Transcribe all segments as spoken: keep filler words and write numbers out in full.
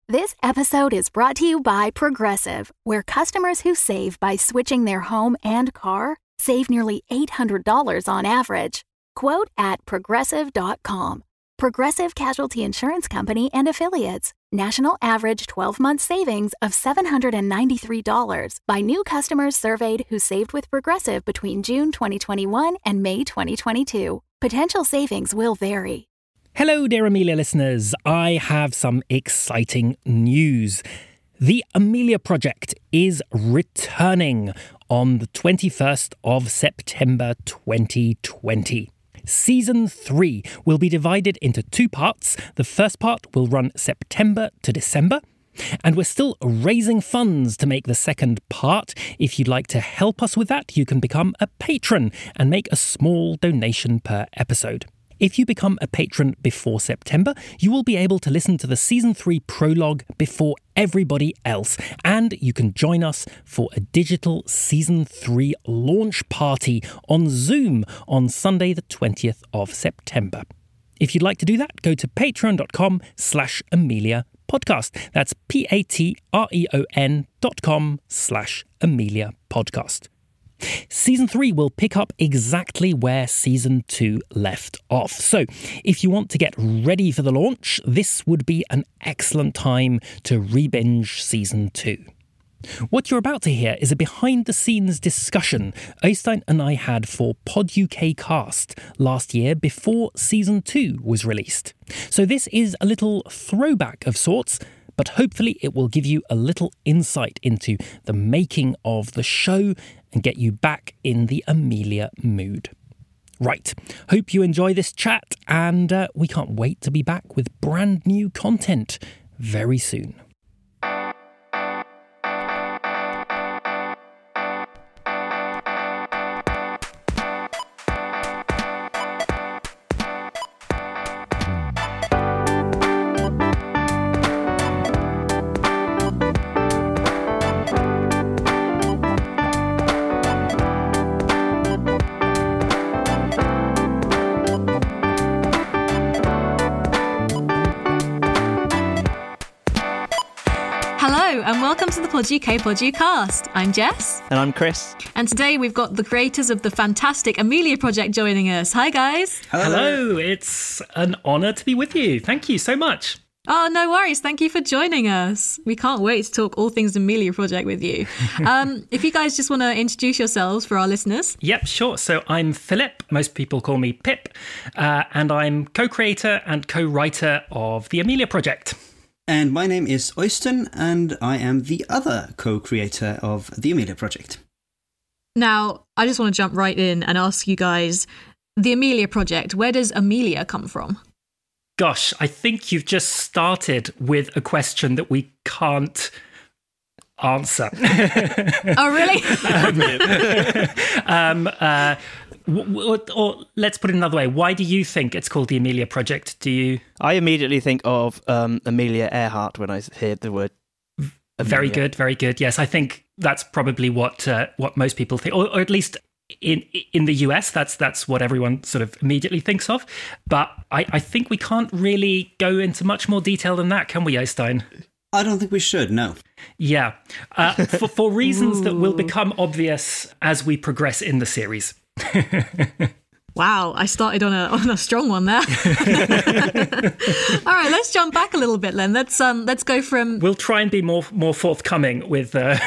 This episode is brought to you by Progressive, where customers who save by switching their home and car save nearly eight hundred dollars on average. Quote at progressive dot com. Progressive Casualty Insurance Company and Affiliates. National average twelve-month savings of seven hundred ninety-three dollars by new customers surveyed who saved with Progressive between June twenty twenty-one and May twenty twenty-two. Potential savings will vary. Hello, dear Amelia listeners. I have some exciting news. The Amelia Project is returning on the twenty-first of September twenty twenty. Season three will be divided into two parts. The first part will run September to December, and we're still raising funds to make the second part. If you'd like to help us with that, you can become a patron and make a small donation per episode. If you become a patron before September, you will be able to listen to the Season three prologue before everybody else, and you can join us for a digital Season three launch party on Zoom on Sunday the twentieth of September. If you'd like to do that, go to patreon.com slash Amelia podcast. That's P-A-T-R-E-O-N dot com slash Amelia podcast. Season three will pick up exactly where Season two left off. So if you want to get ready for the launch, this would be an excellent time to re-binge Season two. What you're about to hear is a behind-the-scenes discussion Øystein and I had for Pod U K Cast last year before Season two was released. So this is a little throwback of sorts, but hopefully it will give you a little insight into the making of the show and get you back in the Amelia mood. Right, hope you enjoy this chat, and uh, we can't wait to be back with brand new content very soon. Welcome to the Pod U K Pod U Cast. I'm Jess. And I'm Chris. And today we've got the creators of the fantastic Amelia Project joining us. Hi, guys. Hello. Hello. It's an honour to be with you. Thank you so much. Oh, no worries. Thank you for joining us. We can't wait to talk all things Amelia Project with you. Um, if you guys just want to introduce yourselves for our listeners. Yep, sure. So I'm Philip. Most people call me Pip. Uh, and I'm co-creator and co-writer of the Amelia Project. And my name is Øystein, and I am the other co-creator of the Amelia Project. Now, I just want to jump right in and ask you guys, the Amelia Project, where does Amelia come from? Gosh, I think you've just started with a question that we can't answer. Oh, really? um, uh, Or, or let's put it another way. Why do you think it's called the Amelia Project? Do you? I immediately think of um, Amelia Earhart when I hear the word Amelia. Very good, very good. Yes, I think that's probably what uh, what most people think, or, or at least in in the U S, that's that's what everyone sort of immediately thinks of. But I, I think we can't really go into much more detail than that, can we, Øystein? I don't think we should, no. Yeah, uh, for, for reasons that will become obvious as we progress in the series. Wow, I started on a on a strong one there. All right, let's jump back a little bit then. Let's um let's go from. We'll try and be more more forthcoming with uh,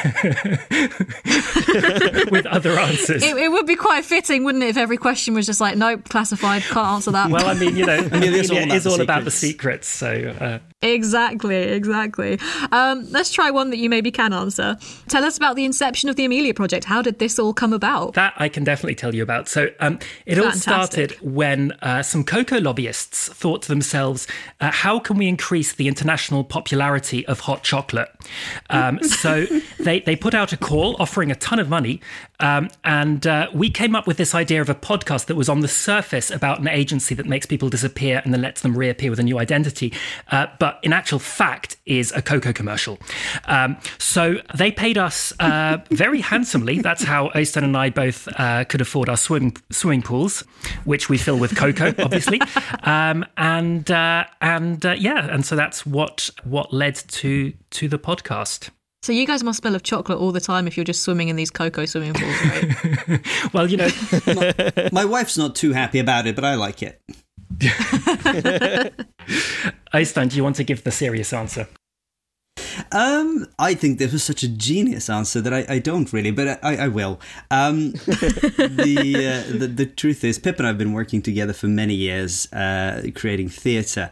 with other answers. It, it would be quite fitting, wouldn't it, if every question was just like, nope, classified, can't answer that. Well, I mean, you know, Amelia is all about, is the, all secrets. about the secrets. So uh... exactly, exactly. Um, let's try one that you maybe can answer. Tell us about the inception of the Amelia Project. How did this all come about? That I can definitely tell you about. So um, it all started when uh, some cocoa lobbyists thought to themselves, uh, how can we increase the international popularity of hot chocolate? Um, so they, they put out a call offering a ton of money Um, and uh, we came up with this idea of a podcast that was on the surface about an agency that makes people disappear and then lets them reappear with a new identity. Uh, but in actual fact is a Coco commercial. Um, so they paid us uh, very handsomely. That's how Øystein and I both uh, could afford our swimming swimming pools, which we fill with cocoa, obviously. Um, and uh, and uh, yeah, and so that's what what led to to the podcast. So you guys must smell of chocolate all the time if you're just swimming in these cocoa swimming pools, right? Well, you know, my, my wife's not too happy about it, but I like it. Øystein, do you want to give the serious answer? Um, I think this was such a genius answer that I, I don't really, but I, I will. Um, the, uh, the the truth is, Pip and I have been working together for many years, uh, creating theatre,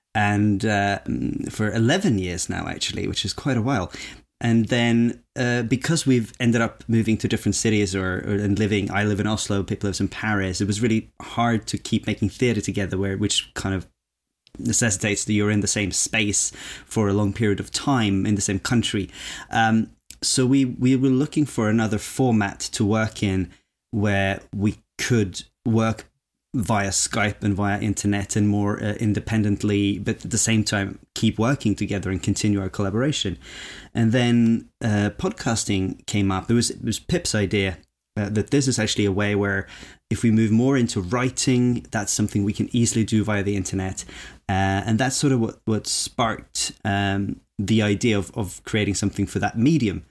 and uh, for eleven years now, actually, which is quite a while. And then uh, because we've ended up moving to different cities or, or and living, I live in Oslo, Pip lives in Paris, it was really hard to keep making theatre together, where which kind of necessitates that you're in the same space for a long period of time in the same country. Um, so we, we were looking for another format to work in where we could work via Skype and via internet and more uh, independently, but at the same time keep working together and continue our collaboration. And then uh, podcasting came up. It was, it was Pip's idea uh, that this is actually a way where if we move more into writing, that's something we can easily do via the internet. Uh, and that's sort of what, what sparked um, the idea of, of creating something for that medium.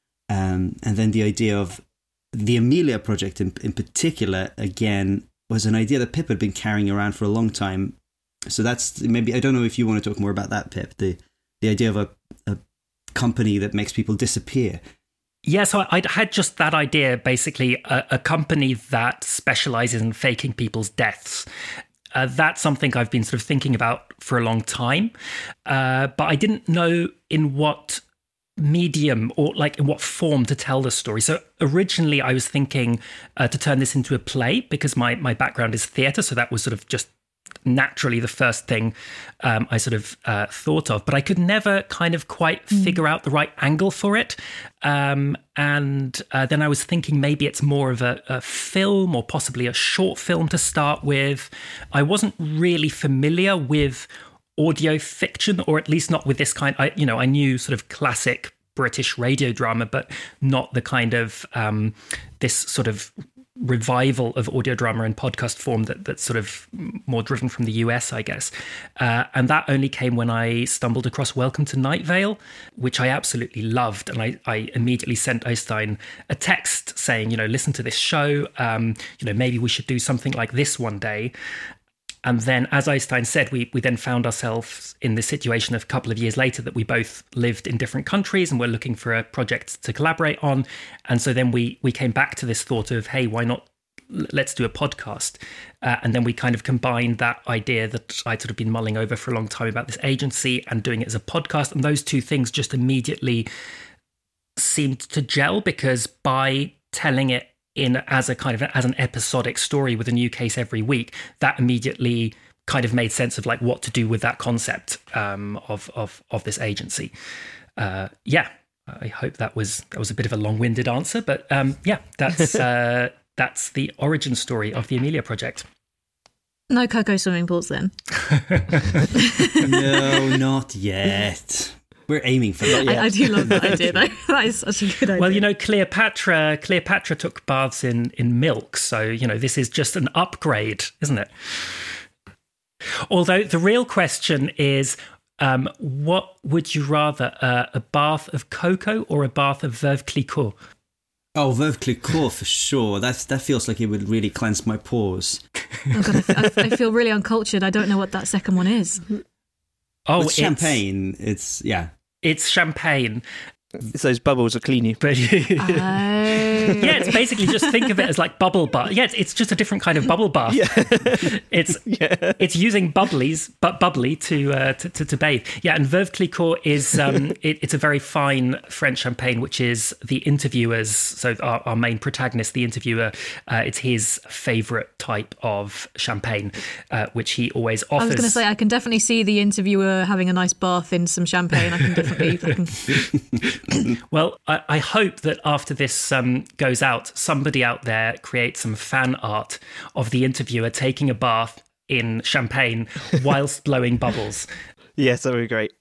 Um, and then the idea of the Amelia project in, in particular, again, was an idea that Pip had been carrying around for a long time. So that's maybe, I don't know if you want to talk more about that, Pip, the, the idea of a, a company that makes people disappear. Yeah, so I had just that idea, basically, a, a company that specializes in faking people's deaths. Uh, that's something I've been sort of thinking about for a long time, uh, but I didn't know in what medium or like in what form to tell the story. So originally I was thinking uh, to turn this into a play because my, my background is theatre, so that was sort of just naturally the first thing um, I sort of uh, thought of, but I could never kind of quite mm. figure out the right angle for it. Um, and uh, then I was thinking maybe it's more of a, a film or possibly a short film to start with. I wasn't really familiar with audio fiction, or at least not with this kind. I, you know, I knew sort of classic British radio drama, but not the kind of um, this sort of revival of audio drama in podcast form that that's sort of more driven from the U S, I guess. Uh, and that only came when I stumbled across Welcome to Night Vale, which I absolutely loved. And I, I immediately sent Øystein a text saying, you know, listen to this show. Um, you know, maybe we should do something like this one day. And then, as Øystein said, we we then found ourselves in this situation a couple of years later that we both lived in different countries and were looking for a project to collaborate on. And so then we we came back to this thought of, hey, why not let's do a podcast? Uh, and then we kind of combined that idea that I'd sort of been mulling over for a long time about this agency and doing it as a podcast. And those two things just immediately seemed to gel, because by telling it in as a kind of as an episodic story with a new case every week, that immediately kind of made sense of like what to do with that concept um, of of of this agency. Uh, yeah, I hope that was that was a bit of a long-winded answer, but um, yeah, that's uh, that's the origin story of the Amelia project. No cocoa swimming pools then? No, not yet. We're aiming for that. I, I do love that idea, though. That is such a good idea. Well, you know, Cleopatra Cleopatra took baths in, in milk, so, you know, this is just an upgrade, isn't it? Although the real question is, um, what would you rather, uh, a bath of cocoa or a bath of Veuve Clicquot? Oh, Veuve Clicquot for sure. That's, that feels like it would really cleanse my pores. Oh God, I, I, I feel really uncultured. I don't know what that second one is. Oh, it's champagne. It's, yeah. It's champagne. It's those bubbles that clean you. But, oh. Yeah, it's basically just think of it as like bubble bath. Yeah, it's, it's just a different kind of bubble bath. Yeah. It's yeah. it's using bubblies, but bubbly to, uh, to to to bathe. Yeah, and Veuve Clicquot is um, it, it's a very fine French champagne, which is the interviewer's. So our, our main protagonist, the interviewer, uh, it's his favourite type of champagne, uh, which he always offers. I was going to say, I can definitely see the interviewer having a nice bath in some champagne. I can definitely. I can... Well, I, I hope that after this um, goes out, somebody out there creates some fan art of the interviewer taking a bath in champagne whilst blowing bubbles. Yes, that would be great.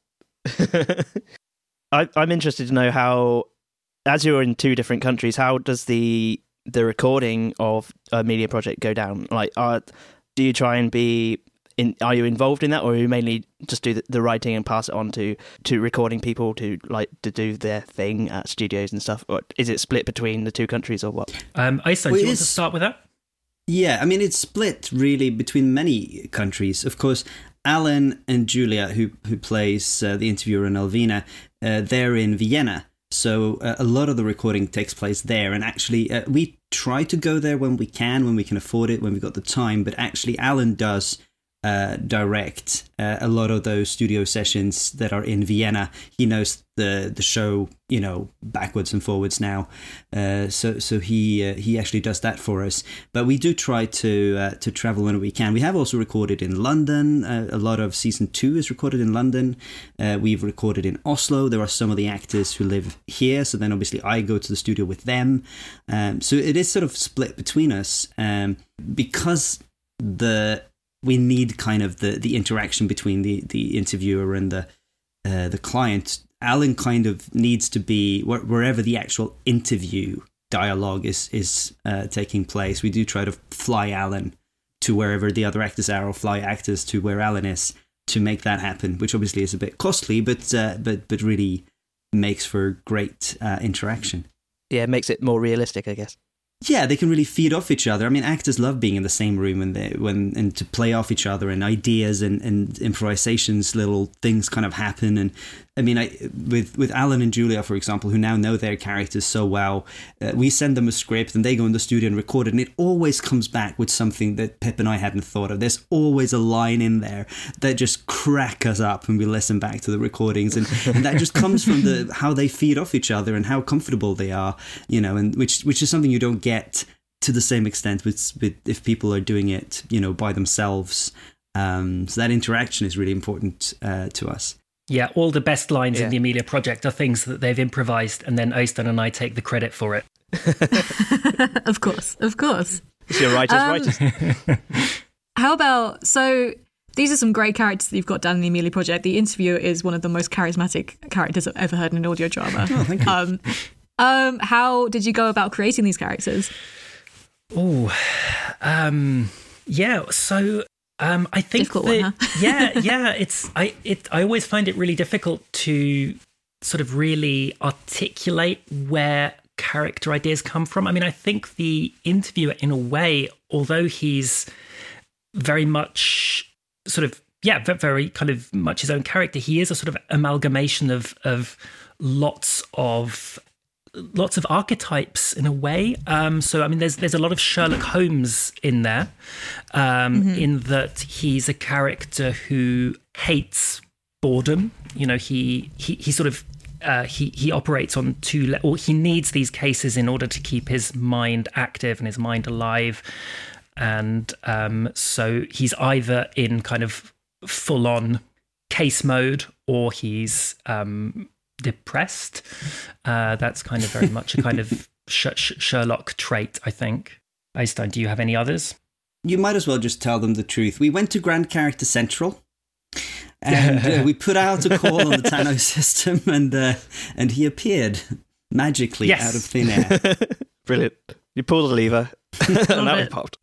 I, I'm interested to know how, as you're in two different countries, how does the the recording of Amelia Project go down? Like, are, do you try and be in? Are you involved in that, or are you mainly just do the, the writing and pass it on to, to recording people to like to do their thing at studios and stuff? Or is it split between the two countries, or what? Um, Øystein, Well, do you it want to is- start with that? Yeah, I mean, it's split really between many countries. Of course, Alan and Julia, who who plays uh, the interviewer and Alvina, uh, they're in Vienna. So uh, a lot of the recording takes place there. And actually, uh, we try to go there when we can, when we can afford it, when we've got the time. But actually, Alan does uh, direct uh, a lot of those studio sessions that are in Vienna. He knows the the show, you know, backwards and forwards now. Uh, so so he uh, he actually does that for us. But we do try to uh, to travel when we can. We have also recorded in London. Uh, a lot of season two is recorded in London. Uh, we've recorded in Oslo. There are some of the actors who live here. So then obviously I go to the studio with them. Um, so it is sort of split between us um, because the we need kind of the, the interaction between the, the interviewer and the uh, the client. Alan kind of needs to be wh- wherever the actual interview dialogue is is uh, taking place. We do try to fly Alan to wherever the other actors are, or fly actors to where Alan is to make that happen, which obviously is a bit costly, but uh, but but really makes for great uh, interaction. Yeah, it makes it more realistic, I guess. Yeah, they can really feed off each other. I mean, actors love being in the same room and they, when and to play off each other, and ideas and, and improvisations, little things kind of happen. And I mean, I, with with Alan and Julia, for example, who now know their characters so well, uh, we send them a script and they go in the studio and record it, and it always comes back with something that Pip and I hadn't thought of. There's always a line in there that just crack us up when we listen back to the recordings, and, and that just comes from the how they feed off each other and how comfortable they are, you know, and which which is something you don't get Get to the same extent with, with if people are doing it, you know, by themselves. Um, so that interaction is really important uh, to us. Yeah, all the best lines Yeah. in the Amelia Project are things that they've improvised, and then Øystein and I take the credit for it. Of course, of course. It's your writer's Um, writers. How about, so these are some great characters that you've got down in the Amelia Project. The interviewer is one of the most charismatic characters I've ever heard in an audio drama. Oh, thank you. Um, um, how did you go about creating these characters? Oh, um, yeah. So um, I think Difficult that, one, huh? yeah, yeah. It's I it I always find it really difficult to sort of really articulate where character ideas come from. I mean, I think the interviewer, in a way, although he's very much sort of yeah, ve- very kind of much his own character, he is a sort of amalgamation of of lots of. lots of archetypes in a way. Um, so, I mean, there's there's a lot of Sherlock Holmes in there, um, mm-hmm. in that he's a character who hates boredom. You know, he he, he sort of uh, he he operates on two le- or he needs these cases in order to keep his mind active and his mind alive. And um, so he's either in kind of full on case mode, or he's um, depressed. Uh, that's kind of very much a kind of sh- sh- Sherlock trait, I think. Øystein, do you have any others? You might as well just tell them the truth. We went to Grand Character Central, and uh, we put out a call on the Tano system, and uh, and he appeared magically Yes. out of thin air. Brilliant. You pull the lever, and that it. one popped.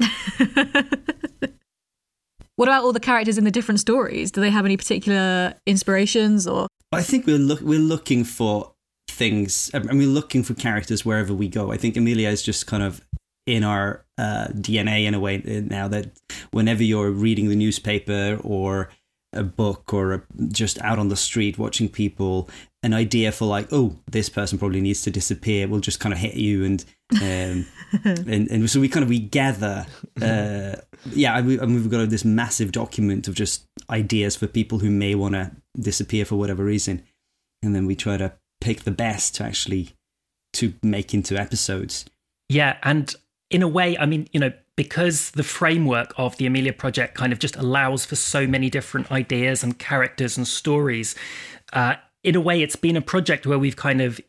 What about all the characters in the different stories? Do they have any particular inspirations or? I think we're look we're looking for things, and we're looking for characters wherever we go. I think Amelia is just kind of in our uh, D N A in a way now, that whenever you're reading the newspaper or a book or a, just out on the street watching people, an idea for like, oh, this person probably needs to disappear will just kind of hit you, and um, and and so we kind of we gather, uh, yeah, and, we, and we've got this massive document of just ideas for people who may want to disappear for whatever reason, and then we try to pick the best to actually to make into episodes. Yeah, and in a way, I mean, you know, because the framework of the Amelia Project kind of just allows for so many different ideas and characters and stories, uh, in a way, it's been a project where we've kind of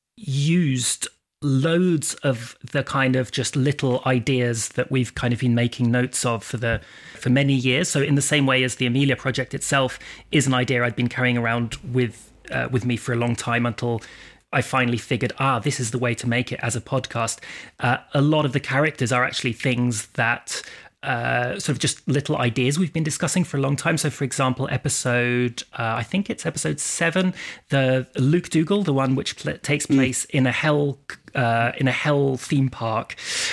used loads of the kind of just little ideas that we've kind of been making notes of for the for many years. So in the same way as the Amelia project itself is an idea I'd been carrying around with uh, with me for a long time until I finally figured, ah, this is the way to make it as a podcast. Uh, a lot of the characters are actually things that Uh, sort of just little ideas we've been discussing for a long time. So, for example, episode, uh, I think it's episode seven, the Luke Dougal, the one which pl- takes place mm. in a hell uh, in a hell theme park.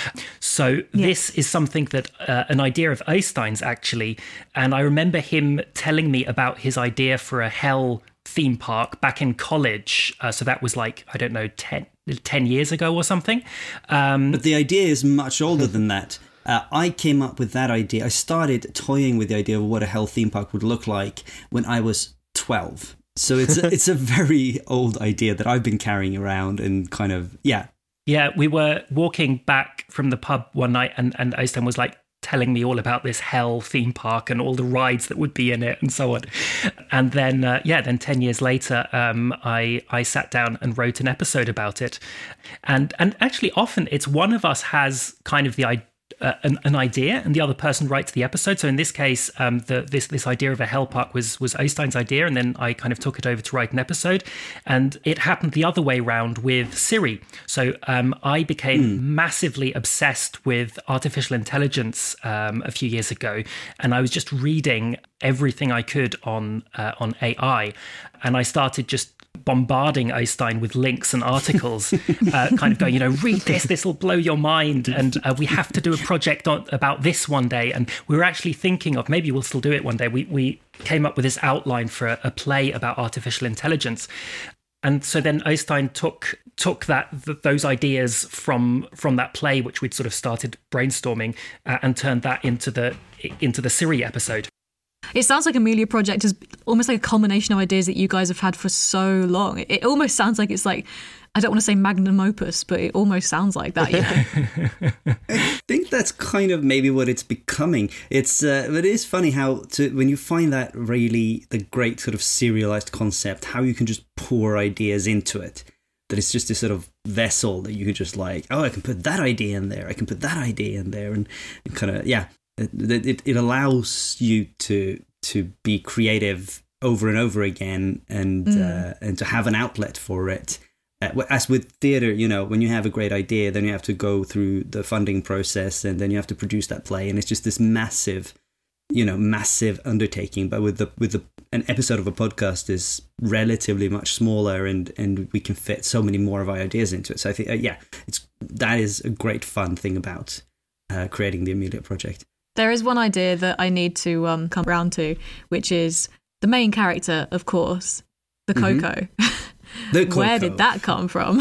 So yes. This is something that uh, an idea of Eystein's actually, and I remember him telling me about his idea for a hell theme park back in college. Uh, so that was like, I don't know, ten, ten years ago or something. Um, but the idea is much older than that. Uh, I came up with that idea. I started toying with the idea of what a hell theme park would look like when I was twelve. So it's a, it's a very old idea that I've been carrying around and kind of, yeah. Yeah, we were walking back from the pub one night and, and Eystein was like telling me all about this hell theme park and all the rides that would be in it and so on. And then, uh, yeah, then ten years later, um, I I sat down and wrote an episode about it. And, and actually often it's one of us has kind of the idea, Uh, an, an idea and the other person writes the episode. So in this case, um, the, this this idea of a hell park was was Eystein's idea, and then I kind of took it over to write an episode. And it happened the other way round with Siri. So um, I became mm. massively obsessed with artificial intelligence um, a few years ago, and I was just reading everything I could on uh, on A I, and I started just bombarding Eystein with links and articles, uh, kind of going, you know, read this, this will blow your mind, and uh, we have to do a project on, about this one day. And we were actually thinking of, maybe we'll still do it one day, we we came up with this outline for a, a play about artificial intelligence. And so then Eystein took took that th- those ideas from from that play, which we'd sort of started brainstorming, uh, and turned that into the into the Siri episode. It sounds like Amelia Project is almost like a culmination of ideas that you guys have had for so long. It, it almost sounds like it's like, I don't want to say magnum opus, but it almost sounds like that. You know? I think that's kind of maybe what it's becoming. It's uh, but it is funny how to, when you find that really the great sort of serialized concept, how you can just pour ideas into it. That it's just this sort of vessel that you can just like, oh, I can put that idea in there, I can put that idea in there, and, and kind of, yeah. It, it it allows you to to be creative over and over again, and mm. uh, and to have an outlet for it. Uh, as with theatre, you know, when you have a great idea, then you have to go through the funding process, and then you have to produce that play, and it's just this massive, you know, massive undertaking. But with the with the an episode of a podcast is relatively much smaller, and and we can fit so many more of our ideas into it. So I think, uh, yeah, it's that is a great fun thing about uh, creating the Amelia Project. There is one idea that I need to um, come around to, which is the main character, of course, the Coco. Mm-hmm. The Coco. Where did that come from?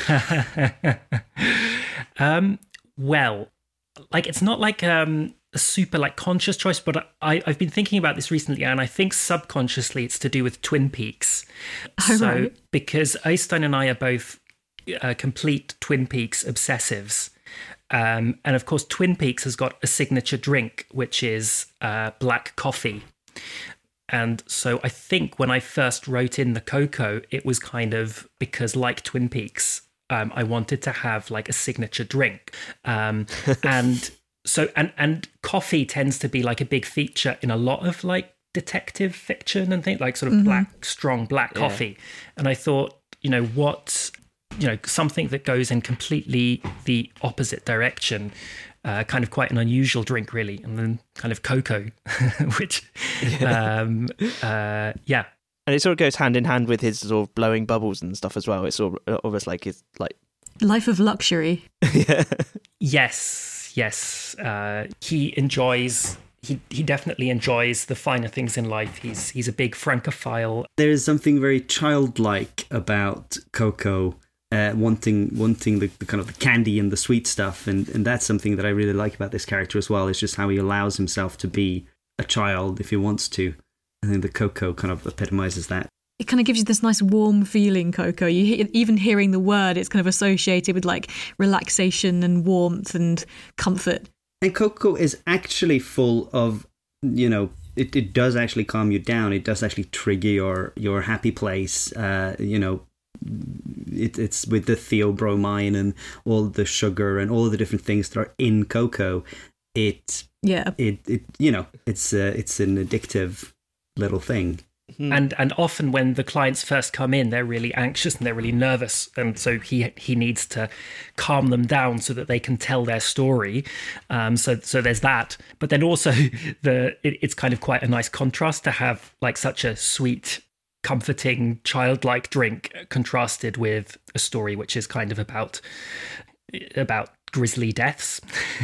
um, well, like it's not like um, a super like conscious choice, but I, I've been thinking about this recently, and I think subconsciously it's to do with Twin Peaks. Oh, so right. Because Eystein and I are both uh, complete Twin Peaks obsessives. Um, and of course, Twin Peaks has got a signature drink, which is uh, black coffee. And so I think when I first wrote in the Coco, it was kind of because, like Twin Peaks, um, I wanted to have like a signature drink. Um, and so and and coffee tends to be like a big feature in a lot of like detective fiction and things, like sort of mm-hmm. black, strong black yeah. coffee. And I thought, you know, what... you know, something that goes in completely the opposite direction, uh, kind of quite an unusual drink, really. And then kind of Coco, which, yeah. Um, uh, yeah. And it sort of goes hand in hand with his sort of blowing bubbles and stuff as well. It's sort of almost like it's like... Life of luxury. yeah. Yes, yes. Uh, he enjoys... He he definitely enjoys the finer things in life. He's he's a big Francophile. There is something very childlike about Coco. Uh, wanting wanting the, the kind of the candy and the sweet stuff, and, and that's something that I really like about this character as well. Is just how he allows himself to be a child if he wants to. I think the Coco kind of epitomizes that. It kind of gives you this nice warm feeling, Coco. You even hearing the word, it's kind of associated with like relaxation and warmth and comfort. And Coco is actually full of, you know, it, it does actually calm you down. It does actually trigger your your happy place. Uh, you know, it, it's with the theobromine and all the sugar and all the different things that are in cocoa. It yeah. It it you know it's uh, it's an addictive little thing. Mm. And and often when the clients first come in, they're really anxious and they're really nervous, and so he he needs to calm them down so that they can tell their story. Um, so so there's that. But then also the it, it's kind of quite a nice contrast to have like such a sweet, comforting, childlike drink contrasted with a story which is kind of about about grisly deaths.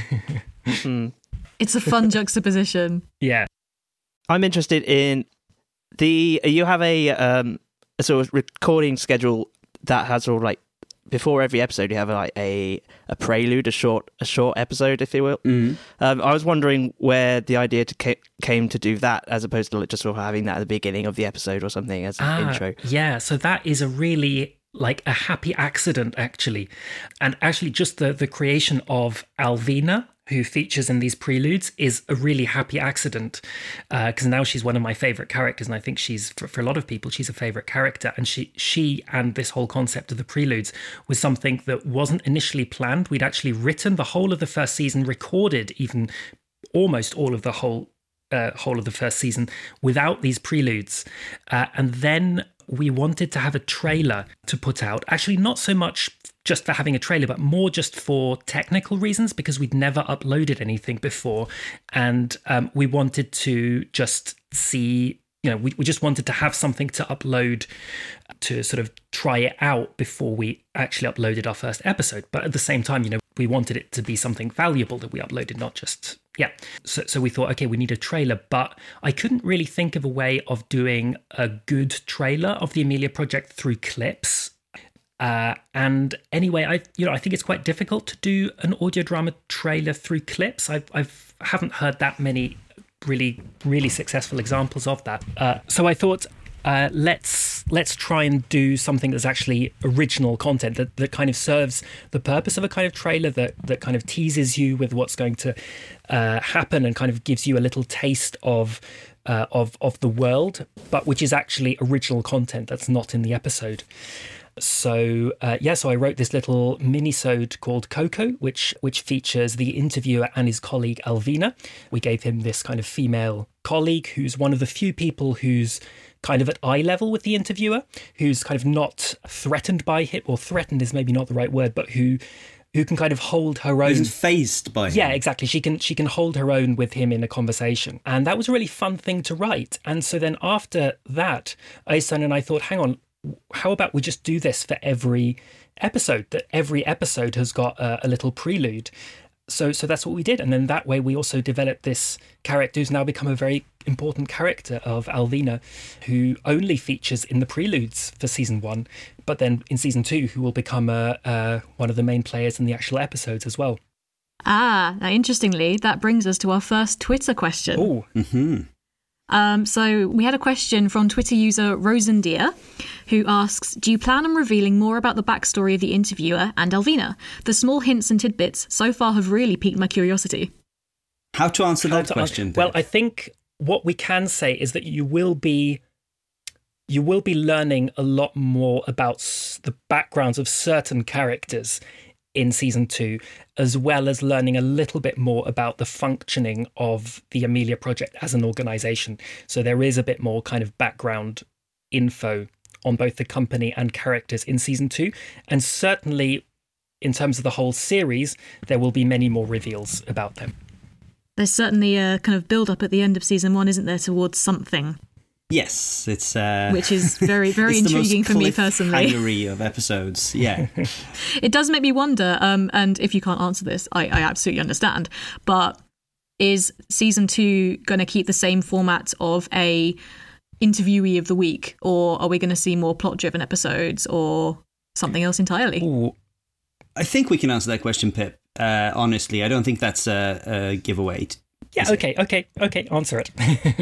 Mm. It's a fun juxtaposition. Yeah, I'm interested in. The you have a um a sort of recording schedule that has all like before every episode you have like a a prelude, a short a short episode, if you will. Mm-hmm. Um, I was wondering where the idea to ca- came to do that, as opposed to just sort of having that at the beginning of the episode or something as an ah, intro. Yeah, so that is a really like a happy accident actually, and actually just the the creation of Alvina, who features in these preludes, is a really happy accident because uh, now she's one of my favourite characters, and I think she's, for, for a lot of people, she's a favourite character. And she, she and this whole concept of the preludes was something that wasn't initially planned. We'd actually written the whole of the first season, recorded even almost all of the whole uh, whole of the first season without these preludes. Uh, and then we wanted to have a trailer to put out, actually not so much just for having a trailer, but more just for technical reasons, because we'd never uploaded anything before. And um, we wanted to just see, you know, we, we just wanted to have something to upload to sort of try it out before we actually uploaded our first episode. But at the same time, you know, we wanted it to be something valuable that we uploaded, not just, yeah. So, so we thought, okay, we need a trailer, but I couldn't really think of a way of doing a good trailer of the Amelia Project through clips. Uh, and anyway, I you know I think it's quite difficult to do an audio drama trailer through clips. I've I've haven't heard that many really really successful examples of that. Uh, so I thought uh, let's let's try and do something that's actually original content that, that kind of serves the purpose of a kind of trailer, that that kind of teases you with what's going to uh, happen and kind of gives you a little taste of. Uh, of of the world, but which is actually original content that's not in the episode. So uh, yeah, so I wrote this little mini-sode called Coco, which which features the interviewer and his colleague Alvina. We gave him this kind of female colleague who's one of the few people who's kind of at eye level with the interviewer, who's kind of not threatened by him, or threatened is maybe not the right word, but who who can kind of hold her own. Isn't phased by him. Yeah, exactly. She can she can hold her own with him in a conversation. And that was a really fun thing to write. And so then after that, Oystein and I thought, hang on, how about we just do this for every episode, that every episode has got a, a little prelude. So so that's what we did. And then that way we also developed this character who's now become a very important character of Alvina, who only features in the preludes for season one, but then in season two, who will become a, a, one of the main players in the actual episodes as well. Ah, now interestingly, that brings us to our first Twitter question. Oh, Mm-hmm. Um, so we had a question from Twitter user Rosendier, who asks, do you plan on revealing more about the backstory of the interviewer and Alvina? The small hints and tidbits so far have really piqued my curiosity. How to answer How that to question? Answer, well, I think what we can say is that you will be you will be learning a lot more about the backgrounds of certain characters in season two, as well as learning a little bit more about the functioning of the Amelia Project as an organisation. So there is a bit more kind of background info on both the company and characters in season two. And certainly in terms of the whole series, there will be many more reveals about them. There's certainly a kind of build-up at the end of season one, isn't there, towards something? Yes, it's uh, which is very, very intriguing for me personally. Cliffhangery of episodes, yeah. It does make me wonder, um, and if you can't answer this, I, I absolutely understand. But is season two going to keep the same format of a interviewee of the week, or are we going to see more plot-driven episodes, or something else entirely? Ooh. I think we can answer that question, Pip. Uh, honestly, I don't think that's a, a giveaway. Yeah, okay, okay, okay, answer it.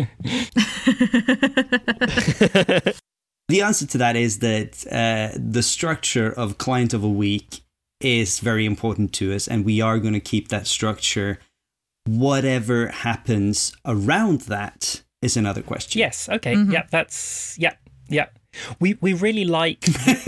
The answer to that is that uh, the structure of Client of a Week is very important to us, and we are going to keep that structure. Whatever happens around that is another question. Yes. Okay. Mm-hmm. Yeah. That's yeah. Yeah. We we really like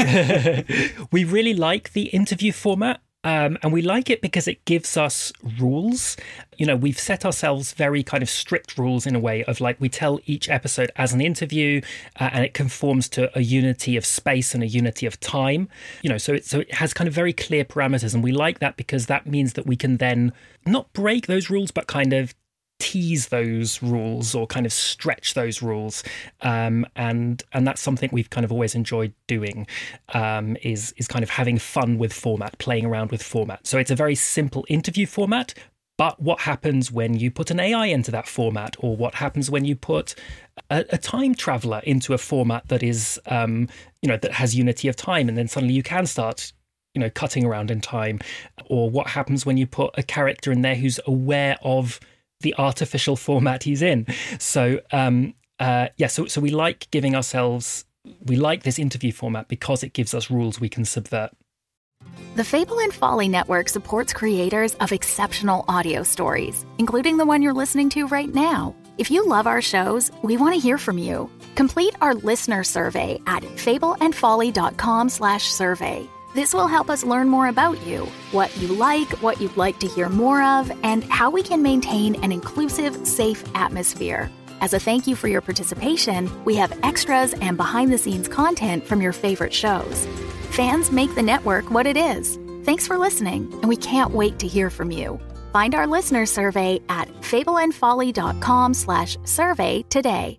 we really like the interview format. Um, and we like it because it gives us rules. You know, we've set ourselves very kind of strict rules in a way of like we tell each episode as an interview uh, and it conforms to a unity of space and a unity of time. You know, so it, so it has kind of very clear parameters. And we like that because that means that we can then not break those rules, but kind of tease those rules or kind of stretch those rules, um, and and that's something we've kind of always enjoyed doing. Um, is is kind of having fun with format, playing around with format. So it's a very simple interview format. But what happens when you put an A I into that format, or what happens when you put a, a time traveler into a format that is, um, you know, that has unity of time, and then suddenly you can start, you know, cutting around in time, or what happens when you put a character in there who's aware of the artificial format he's in. So, um, uh, yeah, so, so we like giving ourselves, we like this interview format because it gives us rules we can subvert. The Fable and Folly Network supports creators of exceptional audio stories, including the one you're listening to right now. If you love our shows, we want to hear from you. Complete our listener survey at fableandfolly.com slash survey. This will help us learn more about you, what you like, what you'd like to hear more of, and how we can maintain an inclusive, safe atmosphere. As a thank you for your participation, we have extras and behind-the-scenes content from your favorite shows. Fans make the network what it is. Thanks for listening, and we can't wait to hear from you. Find our listener survey at fableandfolly.com slash survey today.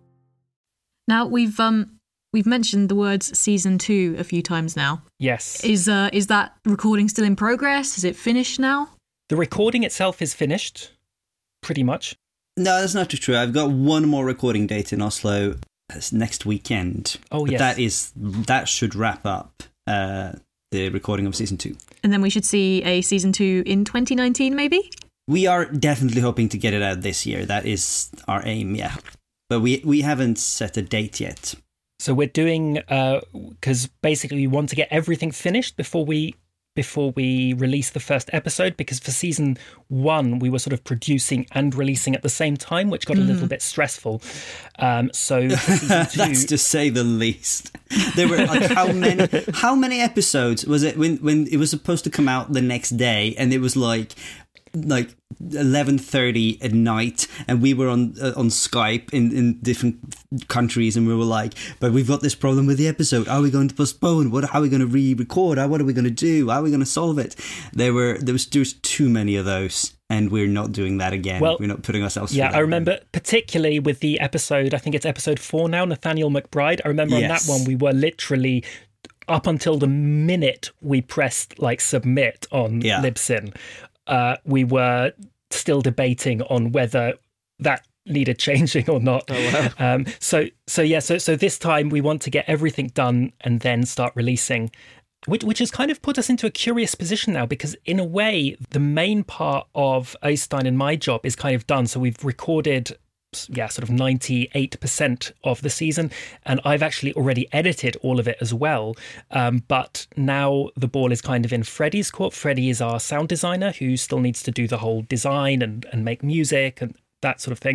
Now, we've um we've mentioned the words season two a few times now. Yes. Is uh is that recording still in progress? Is it finished now? The recording itself is finished, pretty much. No, that's not true. I've got one more recording date in Oslo next weekend. Oh, but yes. That is that should wrap up uh, the recording of season two. And then we should see a season two in twenty nineteen, maybe? We are definitely hoping to get it out this year. That is our aim, yeah. But we we haven't set a date yet. So we're doing, because uh, basically we want to get everything finished before we before we release the first episode, because for season one we were sort of producing and releasing at the same time, which got mm. a little bit stressful. Um, so for season two, that's to say the least. There were like how many how many episodes was it when when it was supposed to come out the next day, and it was like like eleven thirty at night, and we were on uh, on Skype in, in different countries, and we were like, but we've got this problem with the episode. Are we going to postpone? What? How are we going to re-record? How, what are we going to do? How are we going to solve it? There were there was just too many of those, and we're not doing that again. Well, we're not putting ourselves yeah, through that I remember again. Particularly with the episode, I think it's episode four now, Nathaniel McBride. I remember yes. on that one we were literally up until the minute we pressed like submit on yeah. Libsyn. Uh, we were still debating on whether that needed changing or not. Oh, wow. Um, so, so yeah, so so this time we want to get everything done and then start releasing, which which has kind of put us into a curious position now, because in a way the main part of Øystein and my job is kind of done. So we've recorded, yeah, sort of ninety-eight percent of the season, and I've actually already edited all of it as well. Um, but now the ball is kind of in Freddie's court. Freddie is our sound designer who still needs to do the whole design and, and make music and that sort of thing.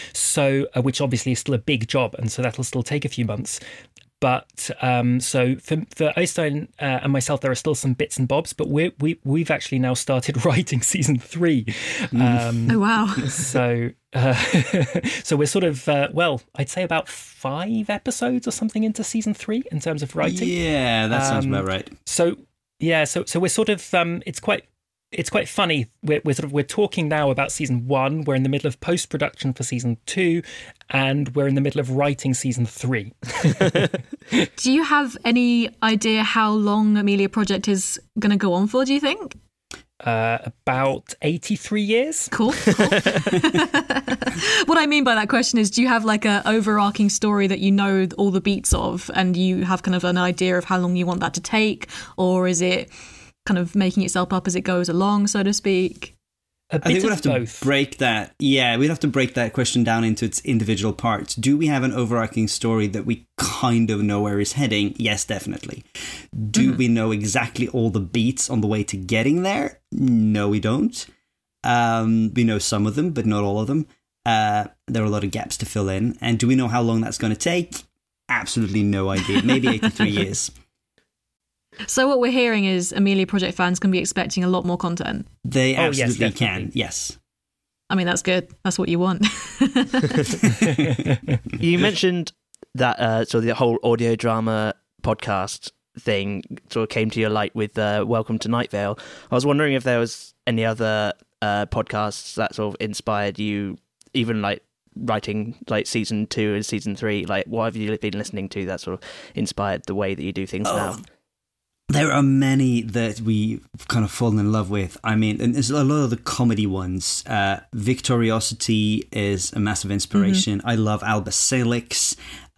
So, uh, which obviously is still a big job, and so that'll still take a few months. But um, so for for Øystein uh, and myself, there are still some bits and bobs, but we we we've actually now started writing season three. Um, oh wow! So uh, so we're sort of uh, well, I'd say about five episodes or something into season three in terms of writing. Yeah, that sounds um, about right. So yeah, so so we're sort of um, it's quite. It's quite funny. We're, we're sort of we're talking now about season one. We're in the middle of post production for season two, and we're in the middle of writing season three. Do you have any idea how long Amelia Project is going to go on for? Do you think? Uh, about eighty-three years. Cool. cool. What I mean by that question is, do you have like a overarching story that you know all the beats of, and you have kind of an idea of how long you want that to take, or is it kind of making itself up as it goes along, so to speak? A bit I think we'd of have both. to break that. Yeah, we'd have to break that question down into its individual parts. Do we have an overarching story that we kind of know where it's heading? Yes, definitely. Do mm-hmm. we know exactly all the beats on the way to getting there? No, we don't. Um, we know some of them, but not all of them. Uh, there are a lot of gaps to fill in. And do we know how long that's going to take? Absolutely no idea. Maybe eighty-three years. So what we're hearing is Amelia Project fans can be expecting a lot more content. They Oh, yes, absolutely definitely. can, yes. I mean, that's good. That's what you want. You mentioned that uh, sort of the whole audio drama podcast thing sort of came to your light with uh, Welcome to Night Vale. I was wondering if there was any other uh, podcasts that sort of inspired you, even like writing like season two and season three. Like, what have you been listening to that sort of inspired the way that you do things Oh. now? There are many that we've kind of fallen in love with. I mean, and there's a lot of the comedy ones. Uh, Victoriosity is a massive inspiration. Mm-hmm. I love Albus Salix.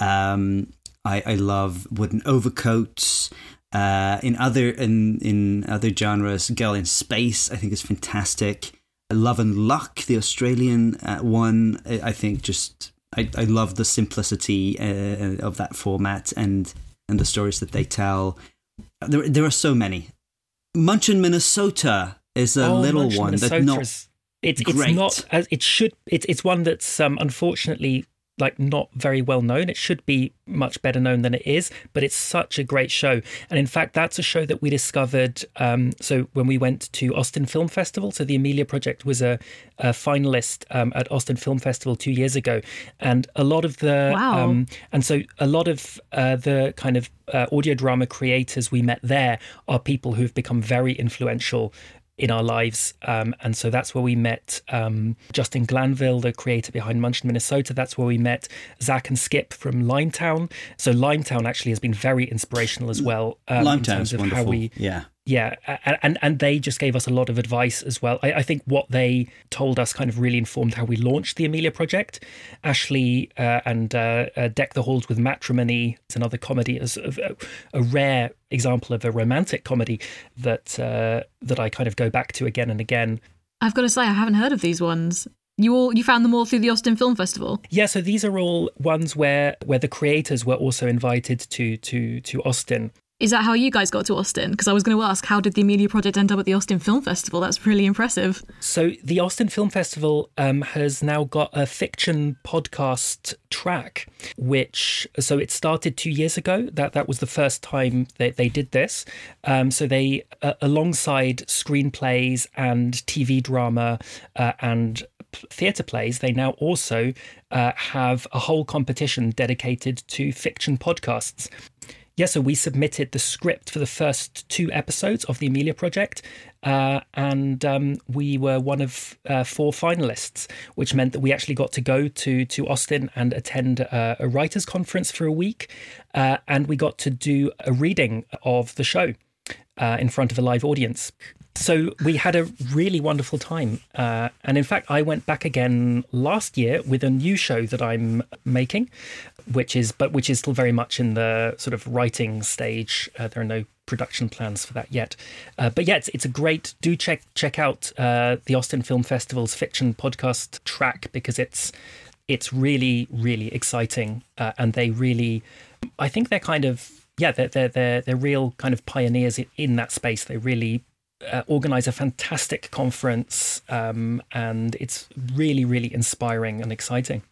Um, I, I love Wooden Overcoats. Uh, in other in in other genres, Girl in Space, I think is fantastic. Love and Luck, the Australian uh, one, I, I think just I, I love the simplicity uh, of that format and and the stories that they tell. There, there are so many. Munchin, Minnesota is a Oh, little Munchin, one that's Minnesota not is- It's great. it's not as it should. It's it's one that's um, unfortunately like not very well known. It should be much better known than it is, but it's such a great show. And in fact, that's a show that we discovered. Um, so when we went to Austin Film Festival, so the Amelia Project was a, a finalist um, at Austin Film Festival two years ago, and a lot of the Wow. um, and so a lot of uh, the kind of uh, audio drama creators we met there are people who've become very influential in our lives. Um, and so that's where we met um, Justin Glanville, the creator behind Munchin, Minnesota. That's where we met Zach and Skip from Limetown. So Limetown actually has been very inspirational as well. Um, in Limetown terms is of wonderful. how we, yeah. yeah, a- and and they just gave us a lot of advice as well. I, I think what they told us kind of really informed how we launched the Amelia Project. Ashley uh, and uh, uh, Deck the Halls with Matrimony is another comedy, is a, a rare example of a romantic comedy that uh, that I kind of go back to again and again. I've got to say, I haven't heard of these ones. You all you found them all through the Austin Film Festival? Yeah, so these are all ones where where the creators were also invited to to to Austin. Is that how you guys got to Austin? Because I was going to ask, how did the Amelia Project end up at the Austin Film Festival? That's really impressive. So the Austin Film Festival um, has now got a fiction podcast track, which, so it started two years ago. That that was the first time that they did this. Um, so they, uh, alongside screenplays and T V drama uh, and theatre plays, they now also uh, have a whole competition dedicated to fiction podcasts. Yeah, so we submitted the script for the first two episodes of the Amelia Project, uh, and um, we were one of uh, four finalists, which meant that we actually got to go to to Austin and attend uh, a writers' conference for a week, uh, and we got to do a reading of the show uh, in front of a live audience. So we had a really wonderful time. Uh, and in fact, I went back again last year with a new show that I'm making, which is but which is still very much in the sort of writing stage. Uh, there are no production plans for that yet. Uh, but yeah, it's, it's a great, do check check out uh, the Austin Film Festival's fiction podcast track, because it's it's really, really exciting. Uh, and they really, I think they're kind of, yeah, they're, they're, they're, they're real kind of pioneers in, in that space. They really Uh, organize a fantastic conference, um, and it's really, really inspiring and exciting.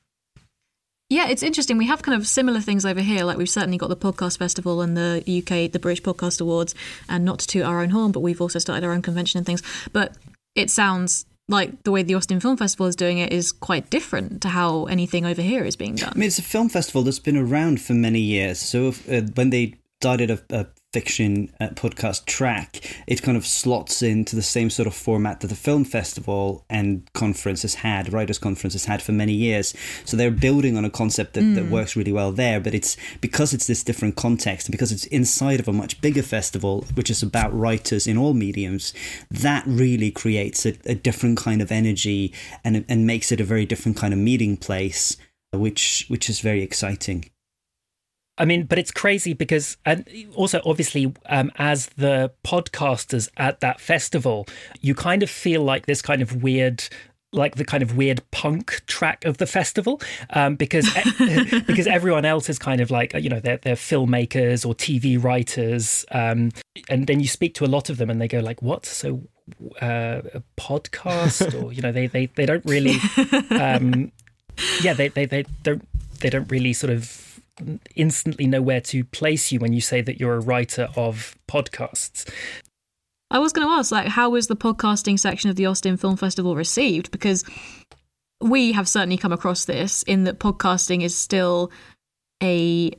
Yeah, it's interesting. We have kind of similar things over here. Like, we've certainly got the Podcast Festival and the U K, the British Podcast Awards, and not to toot our own horn, but we've also started our own convention and things. But it sounds like the way the Austin Film Festival is doing it is quite different to how anything over here is being done. I mean, it's a film festival that's been around for many years. So if, uh, when they started a, a fiction uh, podcast track, it kind of slots into the same sort of format that the film festival and conference has had, writers' conference has had for many years. So they're building on a concept that, mm. that works really well there, but it's because it's this different context, and because it's inside of a much bigger festival, which is about writers in all mediums, that really creates a, a different kind of energy and, and makes it a very different kind of meeting place, which which is very exciting. I mean, but it's crazy because, and also obviously, um, as the podcasters at that festival, you kind of feel like this kind of weird, like the kind of weird punk track of the festival, um, because because everyone else is kind of like, you know, they're they're filmmakers or T V writers, um, and then you speak to a lot of them and they go like, what? So uh, a podcast, or you know, they they they don't really. Um, Yeah, they, they, they don't they don't really sort of instantly know where to place you when you say that you're a writer of podcasts. I was going to ask, like, how was the podcasting section of the Austin Film Festival received? Because we have certainly come across this in that podcasting is still a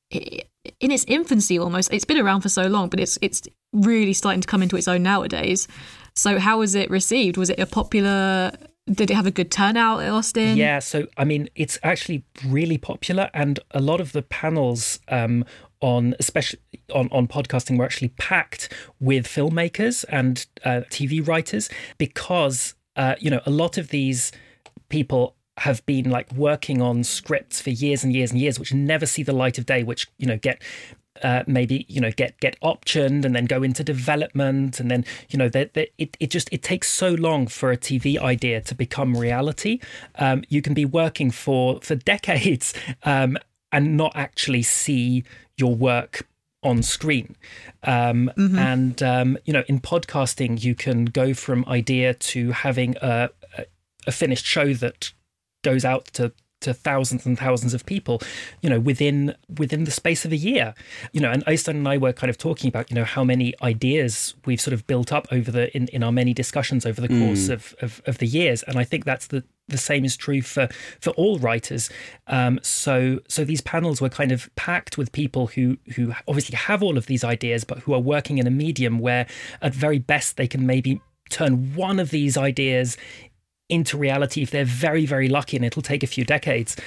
in its infancy almost. It's been around for so long, but it's it's really starting to come into its own nowadays. So how was it received? Was it a popular... Did it have a good turnout at Austin? Yeah, so, I mean, it's actually really popular, and a lot of the panels um, on, especially on, on podcasting, were actually packed with filmmakers and uh, T V writers because, uh, you know, a lot of these people have been like working on scripts for years and years and years, which never see the light of day, which, you know, get... Uh, maybe you know get get optioned and then go into development, and then you know that it it just it takes so long for a T V idea to become reality. Um, you can be working for for decades um, and not actually see your work on screen. Um, mm-hmm. And um, you know, in podcasting, you can go from idea to having a, a finished show that goes out to. to thousands and thousands of people, you know, within within the space of a year. You know, and Øystein and I were kind of talking about, you know, how many ideas we've sort of built up over the in, in our many discussions over the course mm. of, of of the years. And I think that's the the same is true for for all writers. Um, so so these panels were kind of packed with people who who obviously have all of these ideas, but who are working in a medium where at very best they can maybe turn one of these ideas into reality if they're very, very lucky, and it'll take a few decades.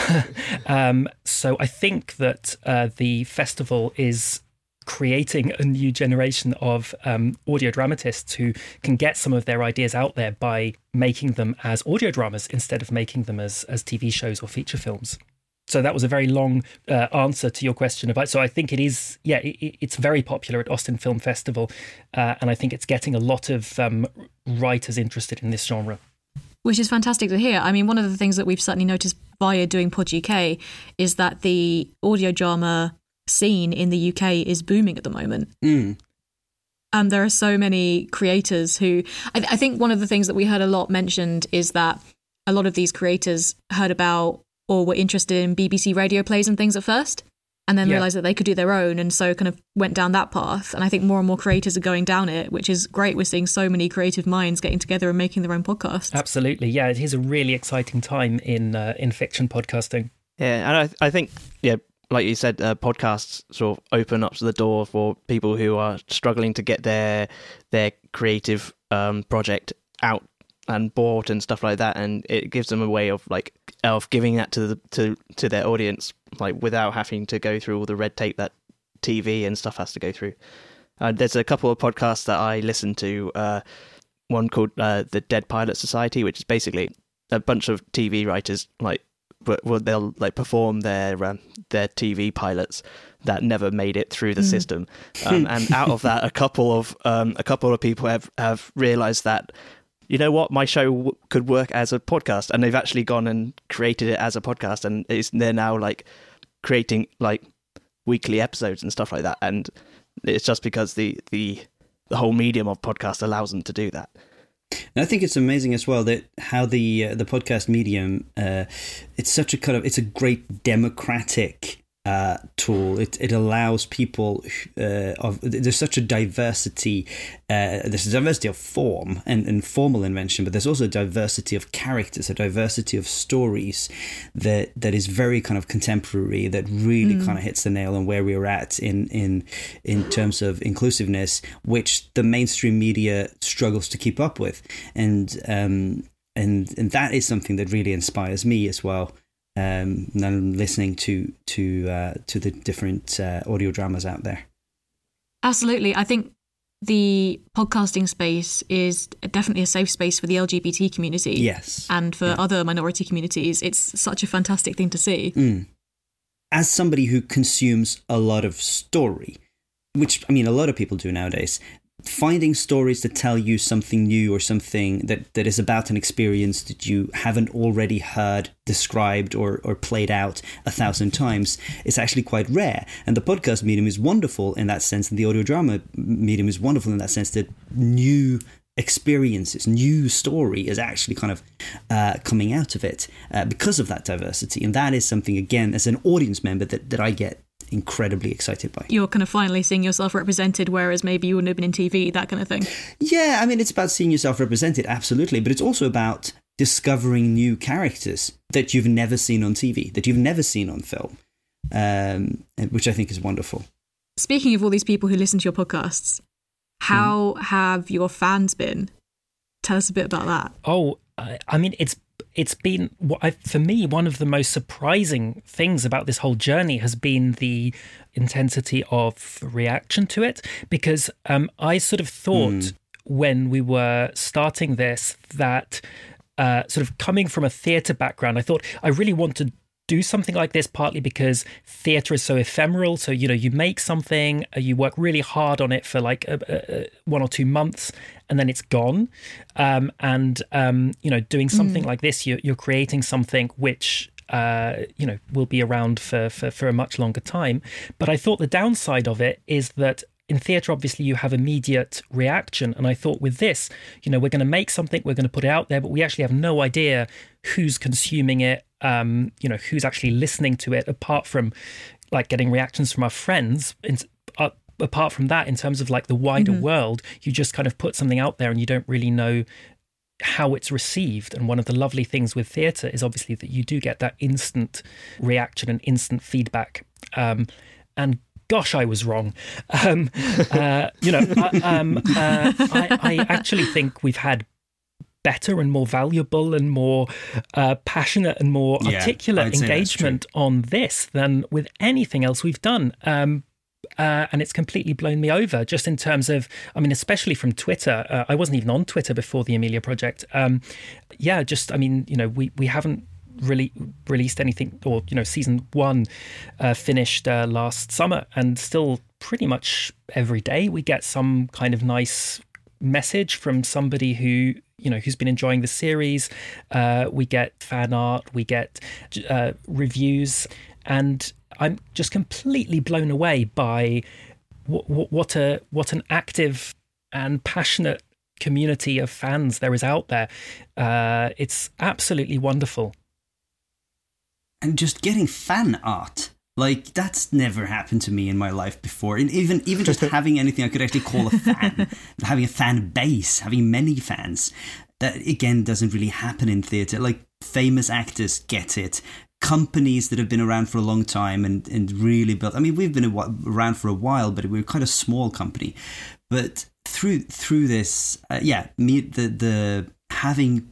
um, so I think that uh, the festival is creating a new generation of um, audio dramatists who can get some of their ideas out there by making them as audio dramas instead of making them as, as T V shows or feature films. So that was a very long uh, answer to your question about. So I think it is, yeah, it, it's very popular at Austin Film Festival, uh, and I think it's getting a lot of um, writers interested in this genre. Which is fantastic to hear. I mean, one of the things that we've certainly noticed via doing Pod U K is that the audio drama scene in the U K is booming at the moment. Mm. Um, there are so many creators who... I, th- I think one of the things that we heard a lot mentioned is that a lot of these creators heard about or were interested in B B C radio plays and things at first, and then yeah. realised that they could do their own, and so kind of went down that path. And I think more and more creators are going down it, which is great. We're seeing so many creative minds getting together and making their own podcasts. Absolutely, yeah. It is a really exciting time in uh, in fiction podcasting. Yeah, and I, I think, yeah, like you said, uh, podcasts sort of open up the door for people who are struggling to get their their creative um, project out and bought and stuff like that, and it gives them a way of like of giving that to the, to to their audience, like without having to go through all the red tape that T V and stuff has to go through. Uh, there's a couple of podcasts that I listen to. Uh, one called uh, the Dead Pilot Society, which is basically a bunch of T V writers, like, but well, they'll like perform their um, their T V pilots that never made it through the mm. system, um, and out of that, a couple of um, a couple of people have have realised that, you know what, my show w- could work as a podcast, and they've actually gone and created it as a podcast, and it's, they're now like creating like weekly episodes and stuff like that, and it's just because the the, the whole medium of podcast allows them to do that. And I think it's amazing as well that how the uh, the podcast medium uh, it's such a kind of it's a great democratic Uh, tool. It it allows people uh, of there's such a diversity. Uh, there's a diversity of form and, and formal invention, but there's also a diversity of characters, a diversity of stories that that is very kind of contemporary. That really mm. kind of hits the nail on where we're at in in in terms of inclusiveness, which the mainstream media struggles to keep up with, and um and and that is something that really inspires me as well. Um, and I'm listening to to uh, to the different uh, audio dramas out there. Absolutely, I think the podcasting space is definitely a safe space for the L G B T community. Yes, and for yeah. other minority communities. It's such a fantastic thing to see. Mm. As somebody who consumes a lot of story, which I mean, a lot of people do nowadays. Finding stories that tell you something new or something that, that is about an experience that you haven't already heard described or, or played out a thousand times is actually quite rare. And the podcast medium is wonderful in that sense, and the audio drama medium is wonderful in that sense, that new experiences, new story is actually kind of uh, coming out of it uh, because of that diversity. And that is something, again, as an audience member, that, that I get incredibly excited by. You're kind of finally seeing yourself represented, whereas maybe you wouldn't have been in T V, that kind of thing. Yeah, I mean, it's about seeing yourself represented, absolutely. But it's also about discovering new characters that you've never seen on T V, that you've never seen on film, um, which I think is wonderful. Speaking of all these people who listen to your podcasts, how mm. have your fans been? Tell us a bit about that. Oh, I mean, it's it's been, for me, one of the most surprising things about this whole journey has been the intensity of reaction to it. Because um, I sort of thought mm. when we were starting this that uh, sort of coming from a theatre background, I thought I really want to do something like this, partly because theatre is so ephemeral. So, you know, you make something, you work really hard on it for like a, a, one or two months, and then it's gone. Um, and, um, you know, doing something mm. like this, you're, you're creating something which, uh, you know, will be around for, for, for a much longer time. But I thought the downside of it is that in theatre, obviously, you have immediate reaction. And I thought with this, you know, we're going to make something, we're going to put it out there, but we actually have no idea who's consuming it, um, you know, who's actually listening to it, apart from like getting reactions from our friends. In, uh, apart from that, in terms of like the wider mm-hmm. world, you just kind of put something out there and you don't really know how it's received. And one of the lovely things with theatre is obviously that you do get that instant reaction and instant feedback. Um, and Gosh, I was wrong. Um, uh, you know, I, um, uh, I, I actually think we've had better and more valuable and more uh, passionate and more yeah, articulate engagement on this than with anything else we've done. Um, uh, and it's completely blown me over, just in terms of, I mean, especially from Twitter. Uh, I wasn't even on Twitter before the Amelia Project. Um, yeah, just, I mean, you know, we, we haven't really released anything, or you know, season one uh, finished uh, last summer, and still pretty much every day we get some kind of nice message from somebody who, you know, who's been enjoying the series. Uh, we get fan art, we get uh, reviews, and I'm just completely blown away by w- w- what a what an active and passionate community of fans there is out there. Uh, it's absolutely wonderful. And just getting fan art, like that's never happened to me in my life before. And even even just having anything I could actually call a fan, having a fan base, having many fans, that again doesn't really happen in theatre. Like famous actors get it. Companies that have been around for a long time and, and really built. I mean, we've been around for a while, but we're quite a small company. But through through this, uh, yeah, me the the having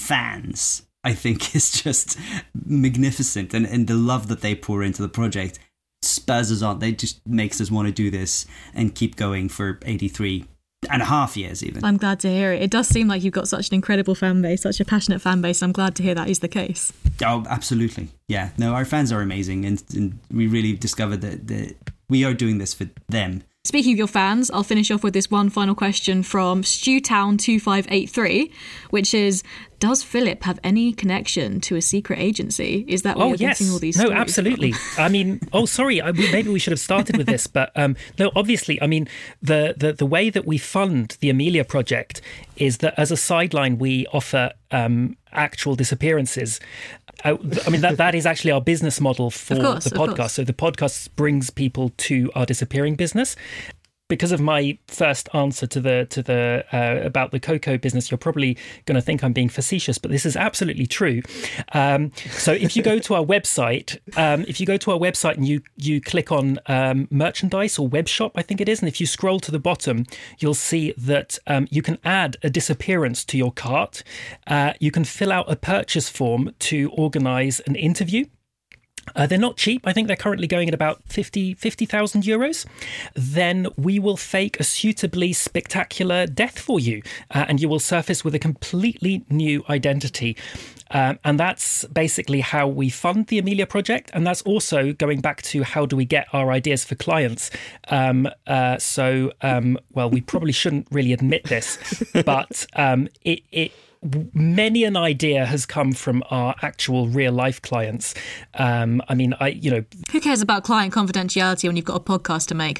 fans, I think, is just magnificent, and, and the love that they pour into the project spurs us on. They just makes us want to do this and keep going for eighty-three and a half years even. I'm glad to hear it. It does seem like you've got such an incredible fan base, such a passionate fan base. I'm glad to hear that is the case. Oh, absolutely. Yeah, no, our fans are amazing, and, and we really discovered that, that we are doing this for them. Speaking of your fans, I'll finish off with this one final question from Stewtown two five eight three, which is, does Philip have any connection to a secret agency? Is that why oh, you're yes. getting all these No, stories absolutely. from? I mean, oh, sorry, I, maybe we should have started with this, but um, no, obviously, I mean, the, the, the way that we fund the Amelia Project is that as a sideline, we offer um, actual disappearances. I, I mean, that that is actually our business model for course, the podcast. So the podcast brings people to our disappearing business. Because of my first answer to the to the uh, about the Coco business, you're probably going to think I'm being facetious, but this is absolutely true. Um, so if you go to our website, um, if you go to our website and you you click on um, merchandise or web shop, I think it is, and if you scroll to the bottom, you'll see that um, you can add a disappearance to your cart. Uh, you can fill out a purchase form to organise an interview. Uh, they're not cheap. I think they're currently going at about fifty thousand euros. Then we will fake a suitably spectacular death for you, uh, and you will surface with a completely new identity. Um, and that's basically how we fund the Amelia Project. And that's also going back to how do we get our ideas for clients. Um, uh, so, um, well, we probably shouldn't really admit this, but um, it, it many an idea has come from our actual real life clients. Um, I mean, I, you know, who cares about client confidentiality when you've got a podcast to make, huh?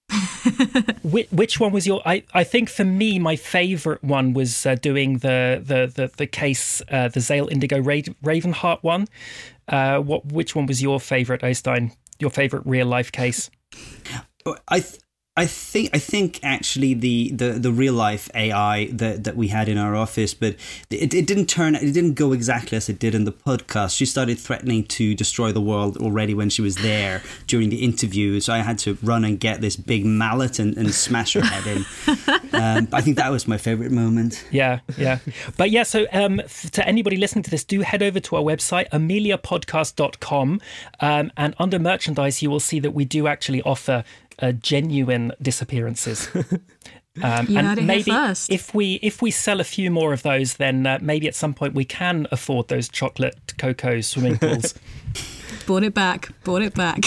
which, which one was your? I, I think for me, my favourite one was uh, doing the the the, the case, uh, the Zale Indigo Ra- Ravenheart one. Uh, what? Which one was your favourite, Oystein? Your favourite real life case? I. Th- I think I think actually the, the, the real life A I that, that we had in our office, but it, it didn't turn it didn't go exactly as it did in the podcast. She started threatening to destroy the world already when she was there during the interview. So I had to run and get this big mallet and, and smash her head in. Um, I think that was my favorite moment. Yeah, yeah. But yeah, so um, to anybody listening to this, do head over to our website, amelia podcast dot com, um, and under merchandise, you will see that we do actually offer Uh, genuine disappearances. Um, you and heard it maybe here first. if we if we sell a few more of those, then uh, maybe at some point we can afford those chocolate cocoa swimming pools. Bought it back, bought it back.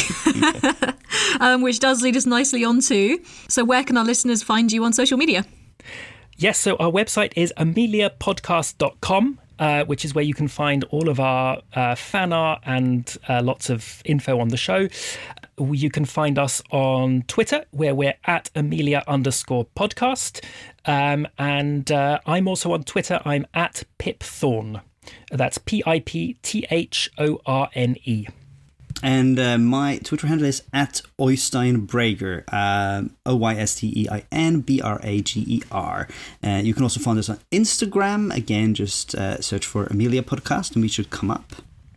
um, which does lead us nicely on to, so where can our listeners find you on social media? Yes, so our website is amelia podcast dot com. Uh, which is where you can find all of our uh, fan art and uh, lots of info on the show. You can find us on Twitter, where we're at Amelia underscore podcast. Um, and uh, I'm also on Twitter. I'm at Pip Thorne. That's P I P T H O R N E. And uh, my Twitter handle is at Oystein Brager, um, O Y S T E I N B R A G E R. Uh, you can also find us on Instagram. Again, just uh, search for Amelia Podcast and we should come up.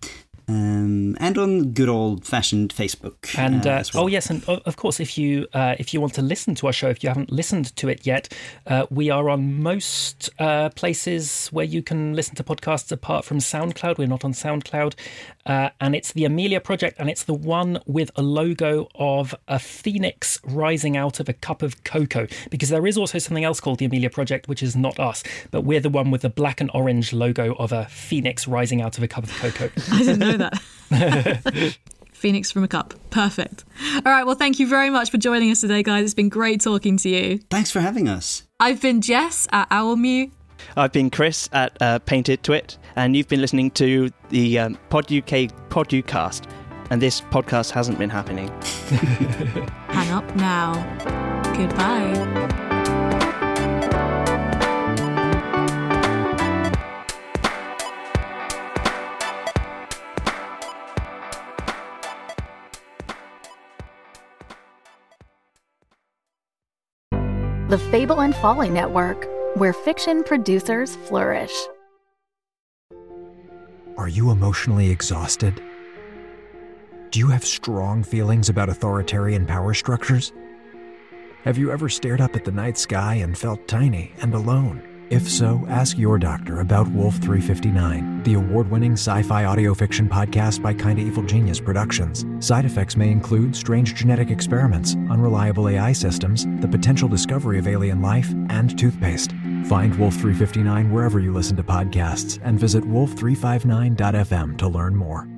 Um, and on good old-fashioned Facebook. And uh, uh, as well. oh yes, and of course, if you uh, if you want to listen to our show, if you haven't listened to it yet, uh, we are on most uh, places where you can listen to podcasts apart from SoundCloud. We're not on SoundCloud, uh, and it's the Amelia Project, and it's the one with a logo of a phoenix rising out of a cup of cocoa. Because there is also something else called the Amelia Project, which is not us, but we're the one with the black and orange logo of a phoenix rising out of a cup of cocoa. I didn't know that. Phoenix from a cup. Perfect. All right, well, thank you very much for joining us today, guys. It's been great talking to you. Thanks for having us. I've been Jess at Owlmew. I've been Chris at uh, Painted Twit, and you've been listening to the um, Pod U K Podcast, and this podcast hasn't been happening. Hang up now. Goodbye. The Fable and Folly Network, where fiction producers flourish. Are you emotionally exhausted? Do you have strong feelings about authoritarian power structures? Have you ever stared up at the night sky and felt tiny and alone? If so, ask your doctor about Wolf three fifty-nine, the award-winning sci-fi audio fiction podcast by Kinda Evil Genius Productions. Side effects may include strange genetic experiments, unreliable A I systems, the potential discovery of alien life, and toothpaste. Find Wolf three fifty-nine wherever you listen to podcasts and visit wolf three fifty-nine dot f m to learn more.